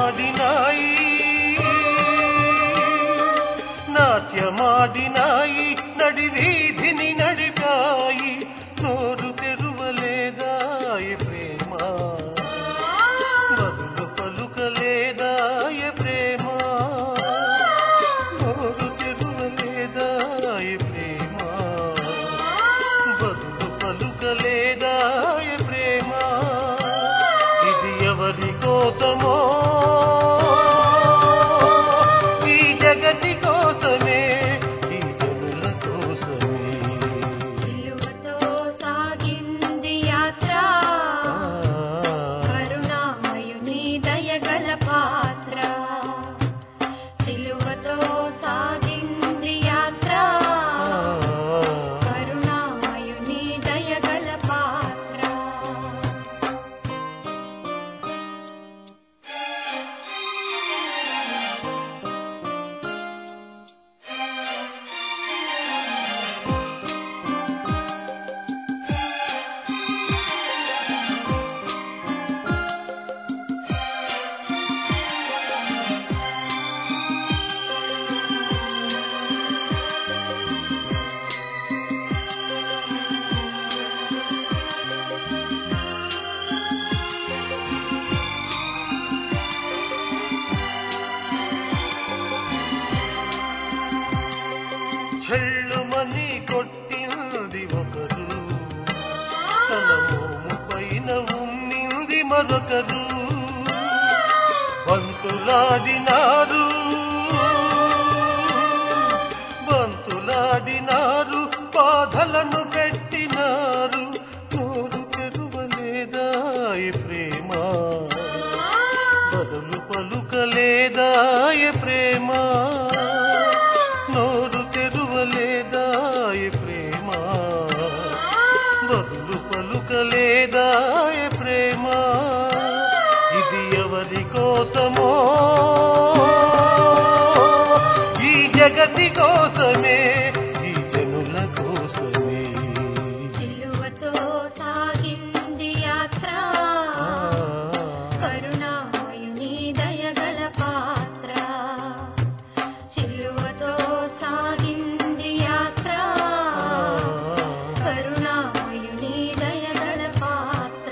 నాట్యమాడినాయి నడివీధిని నడిపాయి నోరు తెరువలేదాయ ప్రేమ బదులు పలుకలేదాయ ప్రేమ నోరు తెరువలేదాయ ప్రేమ బదులు పలుకలేదాయ ప్రేమ ఇది ఎవరి కోసమో చెల్లుమని కొట్టింది ఒకరు తన మోము పైన ఉమ్మింది మరొకరు బంతులాడినారు బాధలను పెట్టినారు నోరు తెరువలేదాయ ప్రేమ బదులు పలుకలేదాయ ప్రేమ నోరు తెరువలేదాయ ప్రేమ బదులు పలుకలేదాయ ప్రేమ ఇది ఎవరి కోసమో ఈ జగతి కోసమే ఈ జనుల కోసమే సిలువతో సాగింది యాత్ర కరుణామయుని దయగల పాత్ర సిలువతో సాగింది యాత్ర కరుణామయుని దయగల పాత్ర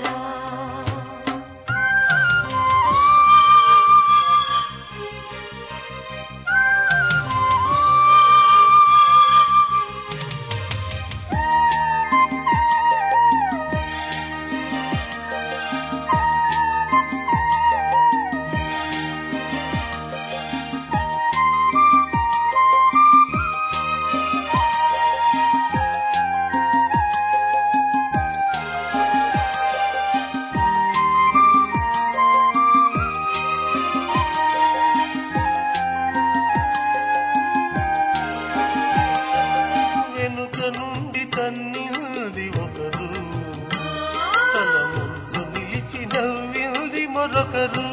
వెనుక నుండి తన్నింది ఒకరు తన ముందు నిలిచి నవ్వింది మరొకరు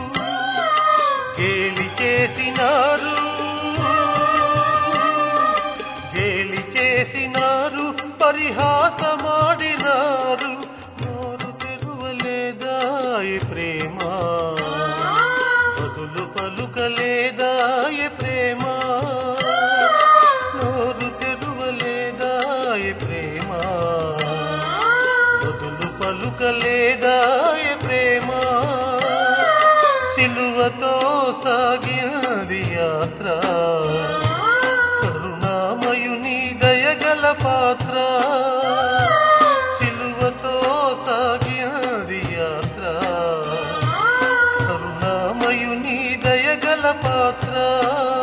గేలి చేసినారు పరిహాసమాడినారు నోరు తెరువలేదాయ ప్రేమ బదులు పలుకలేదాయ ప్రేమ నోరు తెరువలేదాయ ప్రేమ బదులు పలుకలేదాయ ప్రేమ సిలువతో సాగింది యాత్ర కరుణామయుని దయగల పాత్ర సిలువతో సాగింది యాత్ర కరుణామయుని దయగల పాత్ర